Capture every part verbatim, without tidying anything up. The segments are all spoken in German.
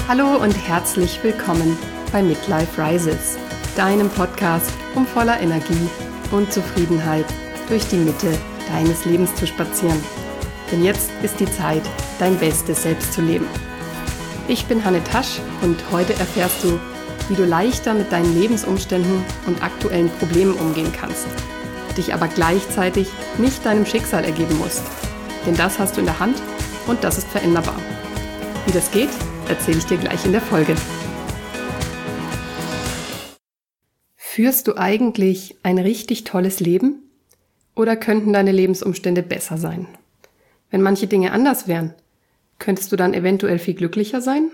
Hallo und herzlich willkommen bei Midlife Rises, deinem Podcast, um voller Energie und Zufriedenheit durch die Mitte deines Lebens zu spazieren. Denn jetzt ist die Zeit, dein bestes Selbst zu leben. Ich bin Hanne Tasch und heute erfährst du, wie du leichter mit deinen Lebensumständen und aktuellen Problemen umgehen kannst, dich aber gleichzeitig nicht deinem Schicksal ergeben musst. Denn das hast du in der Hand und das ist veränderbar. Wie das geht, erzähle ich dir gleich in der Folge. Führst du eigentlich ein richtig tolles Leben? Oder könnten deine Lebensumstände besser sein? Wenn manche Dinge anders wären, könntest du dann eventuell viel glücklicher sein?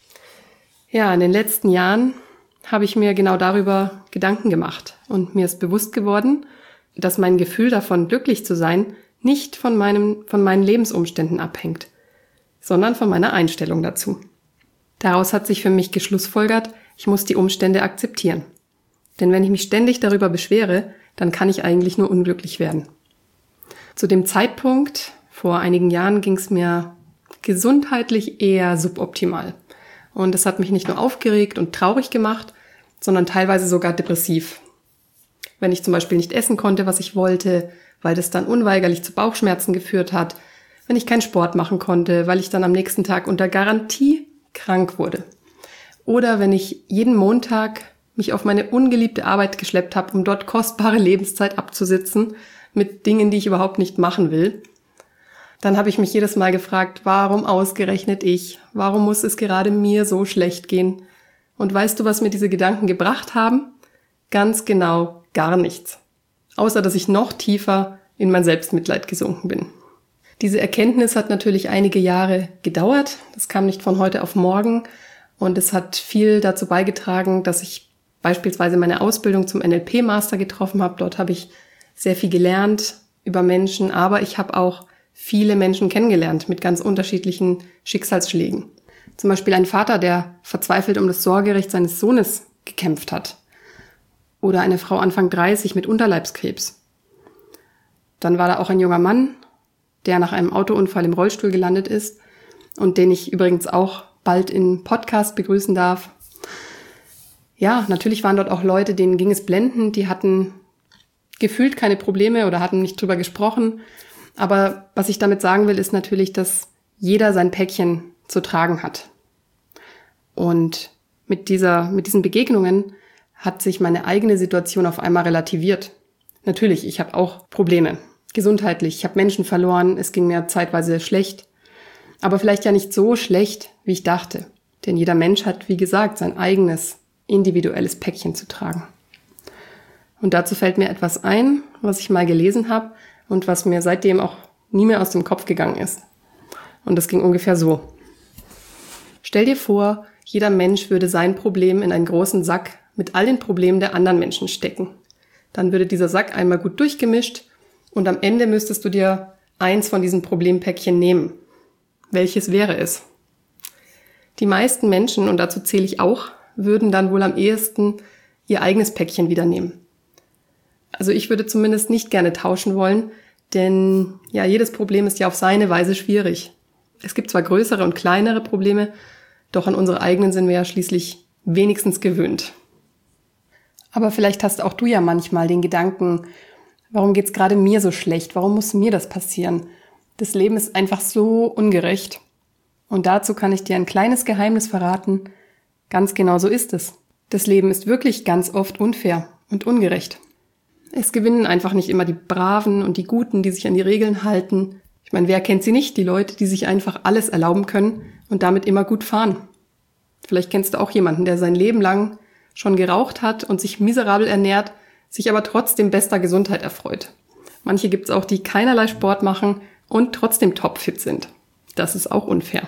Ja, in den letzten Jahren habe ich mir genau darüber Gedanken gemacht und mir ist bewusst geworden, dass mein Gefühl davon, glücklich zu sein, nicht von meinem, von meinen Lebensumständen abhängt, sondern von meiner Einstellung dazu. Daraus hat sich für mich geschlussfolgert, ich muss die Umstände akzeptieren. Denn wenn ich mich ständig darüber beschwere, dann kann ich eigentlich nur unglücklich werden. Zu dem Zeitpunkt, vor einigen Jahren, ging es mir gesundheitlich eher suboptimal. Und es hat mich nicht nur aufgeregt und traurig gemacht, sondern teilweise sogar depressiv. Wenn ich zum Beispiel nicht essen konnte, was ich wollte, weil das dann unweigerlich zu Bauchschmerzen geführt hat, wenn ich keinen Sport machen konnte, weil ich dann am nächsten Tag unter Garantie krank wurde. Oder wenn ich jeden Montag mich auf meine ungeliebte Arbeit geschleppt habe, um dort kostbare Lebenszeit abzusitzen mit Dingen, die ich überhaupt nicht machen will, dann habe ich mich jedes Mal gefragt, warum ausgerechnet ich? Warum muss es gerade mir so schlecht gehen? Und weißt du, was mir diese Gedanken gebracht haben? Ganz genau gar nichts. Außer, dass ich noch tiefer in mein Selbstmitleid gesunken bin. Diese Erkenntnis hat natürlich einige Jahre gedauert. Das kam nicht von heute auf morgen. Und es hat viel dazu beigetragen, dass ich beispielsweise meine Ausbildung zum N L P-Master getroffen habe. Dort habe ich sehr viel gelernt über Menschen, aber ich habe auch viele Menschen kennengelernt mit ganz unterschiedlichen Schicksalsschlägen. Zum Beispiel ein Vater, der verzweifelt um das Sorgerecht seines Sohnes gekämpft hat. Oder eine Frau Anfang dreißig mit Unterleibskrebs. Dann war da auch ein junger Mann, der nach einem Autounfall im Rollstuhl gelandet ist und den ich übrigens auch bald im Podcast begrüßen darf. Ja, natürlich waren dort auch Leute, denen ging es blendend, die hatten gefühlt keine Probleme oder hatten nicht drüber gesprochen. Aber was ich damit sagen will, ist natürlich, dass jeder sein Päckchen zu tragen hat. Und mit dieser, mit diesen Begegnungen hat sich meine eigene Situation auf einmal relativiert. Natürlich, ich habe auch Probleme. Gesundheitlich, ich habe Menschen verloren, es ging mir zeitweise schlecht. Aber vielleicht ja nicht so schlecht, wie ich dachte. Denn jeder Mensch hat, wie gesagt, sein eigenes individuelles Päckchen zu tragen. Und dazu fällt mir etwas ein, was ich mal gelesen habe und was mir seitdem auch nie mehr aus dem Kopf gegangen ist. Und das ging ungefähr so. Stell dir vor, jeder Mensch würde sein Problem in einen großen Sack mit all den Problemen der anderen Menschen stecken. Dann würde dieser Sack einmal gut durchgemischt und am Ende müsstest du dir eins von diesen Problempäckchen nehmen. Welches wäre es? Die meisten Menschen, und dazu zähle ich auch, würden dann wohl am ehesten ihr eigenes Päckchen wieder nehmen. Also ich würde zumindest nicht gerne tauschen wollen, denn ja, jedes Problem ist ja auf seine Weise schwierig. Es gibt zwar größere und kleinere Probleme, doch an unsere eigenen sind wir ja schließlich wenigstens gewöhnt. Aber vielleicht hast auch du ja manchmal den Gedanken, warum geht's gerade mir so schlecht? Warum muss mir das passieren? Das Leben ist einfach so ungerecht. Und dazu kann ich dir ein kleines Geheimnis verraten. Ganz genau so ist es. Das Leben ist wirklich ganz oft unfair und ungerecht. Es gewinnen einfach nicht immer die Braven und die Guten, die sich an die Regeln halten. Ich meine, wer kennt sie nicht? Die Leute, die sich einfach alles erlauben können und damit immer gut fahren. Vielleicht kennst du auch jemanden, der sein Leben lang schon geraucht hat und sich miserabel ernährt, sich aber trotzdem bester Gesundheit erfreut. Manche gibt's auch, die keinerlei Sport machen und trotzdem topfit sind. Das ist auch unfair.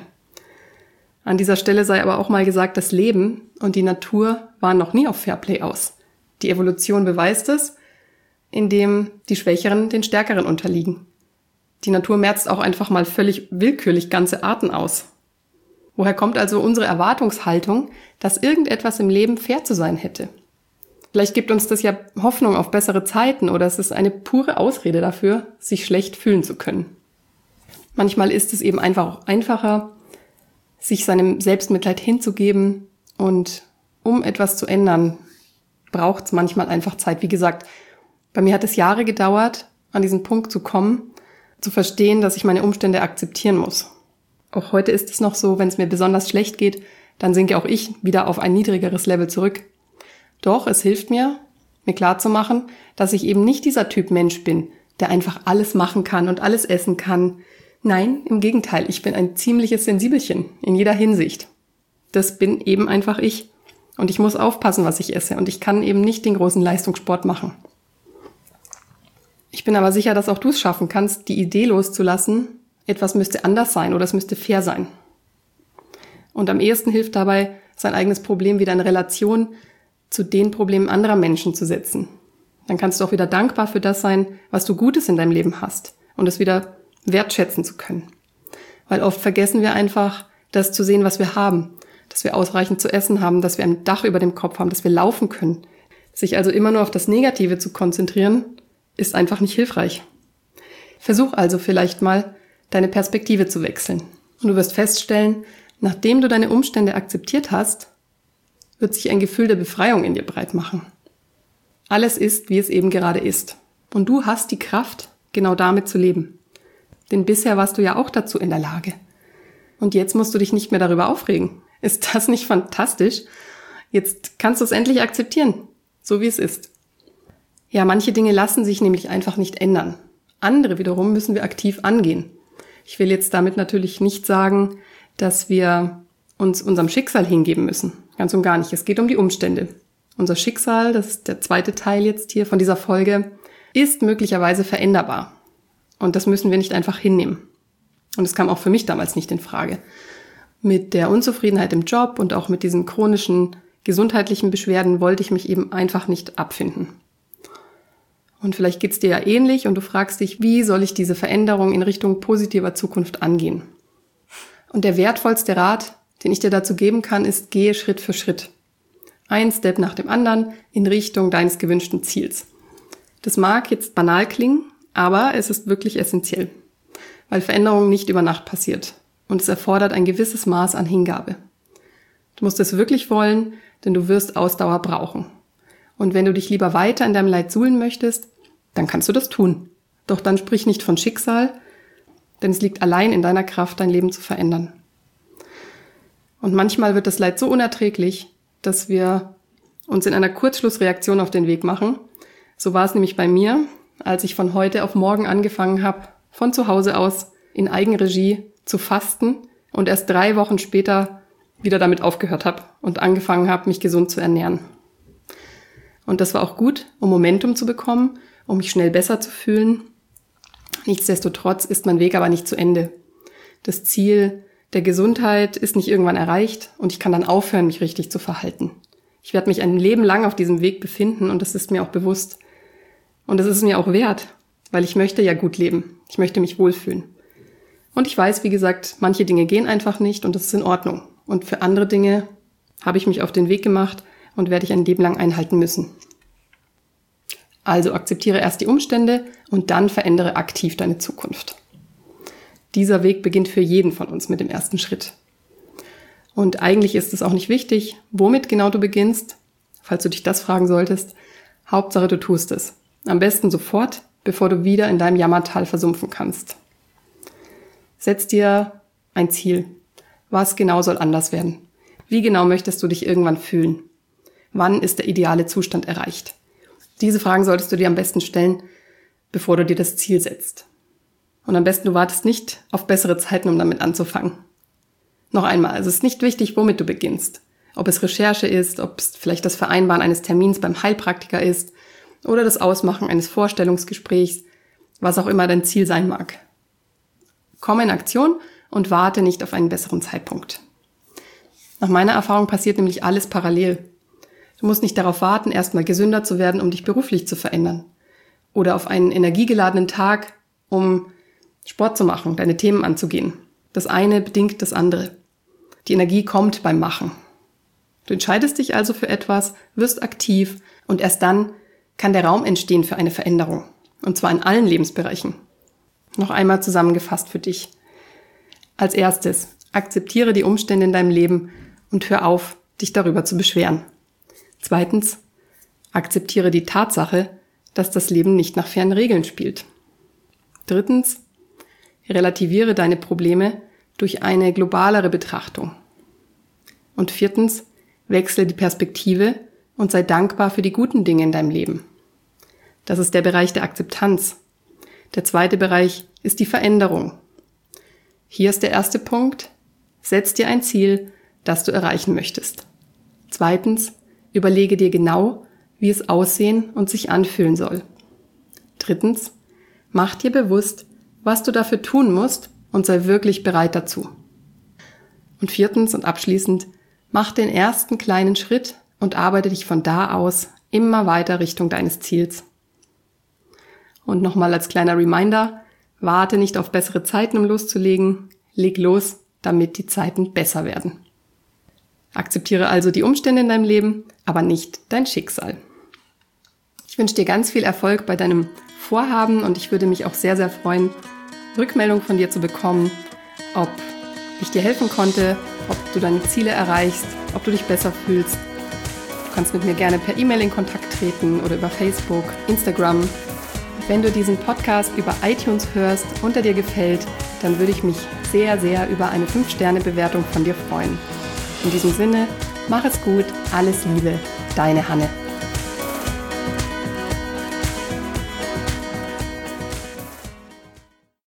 An dieser Stelle sei aber auch mal gesagt, das Leben und die Natur waren noch nie auf Fairplay aus. Die Evolution beweist es, indem die Schwächeren den Stärkeren unterliegen. Die Natur merzt auch einfach mal völlig willkürlich ganze Arten aus. Woher kommt also unsere Erwartungshaltung, dass irgendetwas im Leben fair zu sein hätte? Vielleicht gibt uns das ja Hoffnung auf bessere Zeiten oder es ist eine pure Ausrede dafür, sich schlecht fühlen zu können. Manchmal ist es eben einfach auch einfacher, sich seinem Selbstmitleid hinzugeben. Und um etwas zu ändern, braucht es manchmal einfach Zeit. Wie gesagt, bei mir hat es Jahre gedauert, an diesen Punkt zu kommen, zu verstehen, dass ich meine Umstände akzeptieren muss. Auch heute ist es noch so, wenn es mir besonders schlecht geht, dann sinke auch ich wieder auf ein niedrigeres Level zurück. Doch es hilft mir, mir klarzumachen, dass ich eben nicht dieser Typ Mensch bin, der einfach alles machen kann und alles essen kann. Nein, im Gegenteil, ich bin ein ziemliches Sensibelchen in jeder Hinsicht. Das bin eben einfach ich. Und ich muss aufpassen, was ich esse. Und ich kann eben nicht den großen Leistungssport machen. Ich bin aber sicher, dass auch du es schaffen kannst, die Idee loszulassen, etwas müsste anders sein oder es müsste fair sein. Und am ehesten hilft dabei, sein eigenes Problem wieder in Relation zu den Problemen anderer Menschen zu setzen. Dann kannst du auch wieder dankbar für das sein, was du Gutes in deinem Leben hast und es wieder wertschätzen zu können. Weil oft vergessen wir einfach, das zu sehen, was wir haben, dass wir ausreichend zu essen haben, dass wir ein Dach über dem Kopf haben, dass wir laufen können. Sich also immer nur auf das Negative zu konzentrieren, ist einfach nicht hilfreich. Versuch also vielleicht mal, deine Perspektive zu wechseln. Und du wirst feststellen, nachdem du deine Umstände akzeptiert hast, wird sich ein Gefühl der Befreiung in dir breit machen. Alles ist, wie es eben gerade ist. Und du hast die Kraft, genau damit zu leben. Denn bisher warst du ja auch dazu in der Lage. Und jetzt musst du dich nicht mehr darüber aufregen. Ist das nicht fantastisch? Jetzt kannst du es endlich akzeptieren, so wie es ist. Ja, manche Dinge lassen sich nämlich einfach nicht ändern. Andere wiederum müssen wir aktiv angehen. Ich will jetzt damit natürlich nicht sagen, dass wir uns unserem Schicksal hingeben müssen. Ganz und gar nicht. Es geht um die Umstände. Unser Schicksal, das ist der zweite Teil jetzt hier von dieser Folge, ist möglicherweise veränderbar. Und das müssen wir nicht einfach hinnehmen. Und es kam auch für mich damals nicht in Frage. Mit der Unzufriedenheit im Job und auch mit diesen chronischen gesundheitlichen Beschwerden wollte ich mich eben einfach nicht abfinden. Und vielleicht geht's dir ja ähnlich und du fragst dich, wie soll ich diese Veränderung in Richtung positiver Zukunft angehen? Und der wertvollste Rat, den ich dir dazu geben kann, ist, gehe Schritt für Schritt. Ein Step nach dem anderen in Richtung deines gewünschten Ziels. Das mag jetzt banal klingen, aber es ist wirklich essentiell, weil Veränderung nicht über Nacht passiert und es erfordert ein gewisses Maß an Hingabe. Du musst es wirklich wollen, denn du wirst Ausdauer brauchen. Und wenn du dich lieber weiter in deinem Leid suhlen möchtest, dann kannst du das tun. Doch dann sprich nicht von Schicksal, denn es liegt allein in deiner Kraft, dein Leben zu verändern. Und manchmal wird das Leid so unerträglich, dass wir uns in einer Kurzschlussreaktion auf den Weg machen. So war es nämlich bei mir, als ich von heute auf morgen angefangen habe, von zu Hause aus in Eigenregie zu fasten und erst drei Wochen später wieder damit aufgehört habe und angefangen habe, mich gesund zu ernähren. Und das war auch gut, um Momentum zu bekommen, um mich schnell besser zu fühlen. Nichtsdestotrotz ist mein Weg aber nicht zu Ende. Das Ziel der Gesundheit ist nicht irgendwann erreicht und ich kann dann aufhören, mich richtig zu verhalten. Ich werde mich ein Leben lang auf diesem Weg befinden und das ist mir auch bewusst. Und das ist mir auch wert, weil ich möchte ja gut leben. Ich möchte mich wohlfühlen. Und ich weiß, wie gesagt, manche Dinge gehen einfach nicht und das ist in Ordnung. Und für andere Dinge habe ich mich auf den Weg gemacht und werde ich ein Leben lang einhalten müssen. Also akzeptiere erst die Umstände und dann verändere aktiv deine Zukunft. Dieser Weg beginnt für jeden von uns mit dem ersten Schritt. Und eigentlich ist es auch nicht wichtig, womit genau du beginnst, falls du dich das fragen solltest. Hauptsache, du tust es. Am besten sofort, bevor du wieder in deinem Jammertal versumpfen kannst. Setz dir ein Ziel. Was genau soll anders werden? Wie genau möchtest du dich irgendwann fühlen? Wann ist der ideale Zustand erreicht? Diese Fragen solltest du dir am besten stellen, bevor du dir das Ziel setzt. Und am besten du wartest nicht auf bessere Zeiten, um damit anzufangen. Noch einmal, also es ist nicht wichtig, womit du beginnst. Ob es Recherche ist, ob es vielleicht das Vereinbaren eines Termins beim Heilpraktiker ist oder das Ausmachen eines Vorstellungsgesprächs, was auch immer dein Ziel sein mag. Komm in Aktion und warte nicht auf einen besseren Zeitpunkt. Nach meiner Erfahrung passiert nämlich alles parallel. Du musst nicht darauf warten, erstmal gesünder zu werden, um dich beruflich zu verändern. Oder auf einen energiegeladenen Tag, um Sport zu machen, deine Themen anzugehen. Das eine bedingt das andere. Die Energie kommt beim Machen. Du entscheidest dich also für etwas, wirst aktiv und erst dann kann der Raum entstehen für eine Veränderung. Und zwar in allen Lebensbereichen. Noch einmal zusammengefasst für dich. Als erstes, Akzeptiere die Umstände in deinem Leben und hör auf, dich darüber zu beschweren. Zweitens, akzeptiere die Tatsache, dass das Leben nicht nach fairen Regeln spielt. Drittens, relativiere deine Probleme durch eine globalere Betrachtung. Und viertens, wechsle die Perspektive und sei dankbar für die guten Dinge in deinem Leben. Das ist der Bereich der Akzeptanz. Der zweite Bereich ist die Veränderung. Hier ist der erste Punkt: Setz dir ein Ziel, das du erreichen möchtest. Zweitens, überlege dir genau, wie es aussehen und sich anfühlen soll. Drittens, mach dir bewusst, was du dafür tun musst und sei wirklich bereit dazu. Und viertens und abschließend, mach den ersten kleinen Schritt und arbeite dich von da aus immer weiter Richtung deines Ziels. Und nochmal als kleiner Reminder, warte nicht auf bessere Zeiten, um loszulegen. Leg los, damit die Zeiten besser werden. Akzeptiere also die Umstände in deinem Leben, aber nicht dein Schicksal. Ich wünsche dir ganz viel Erfolg bei deinem Vorhaben und ich würde mich auch sehr, sehr freuen, Rückmeldung von dir zu bekommen, ob ich dir helfen konnte, ob du deine Ziele erreichst, ob du dich besser fühlst. Du kannst mit mir gerne per E-Mail in Kontakt treten oder über Facebook, Instagram. Wenn du diesen Podcast über iTunes hörst und er dir gefällt, dann würde ich mich sehr, sehr über eine fünf Sterne Bewertung von dir freuen. In diesem Sinne, mach es gut, alles Liebe, deine Hanne.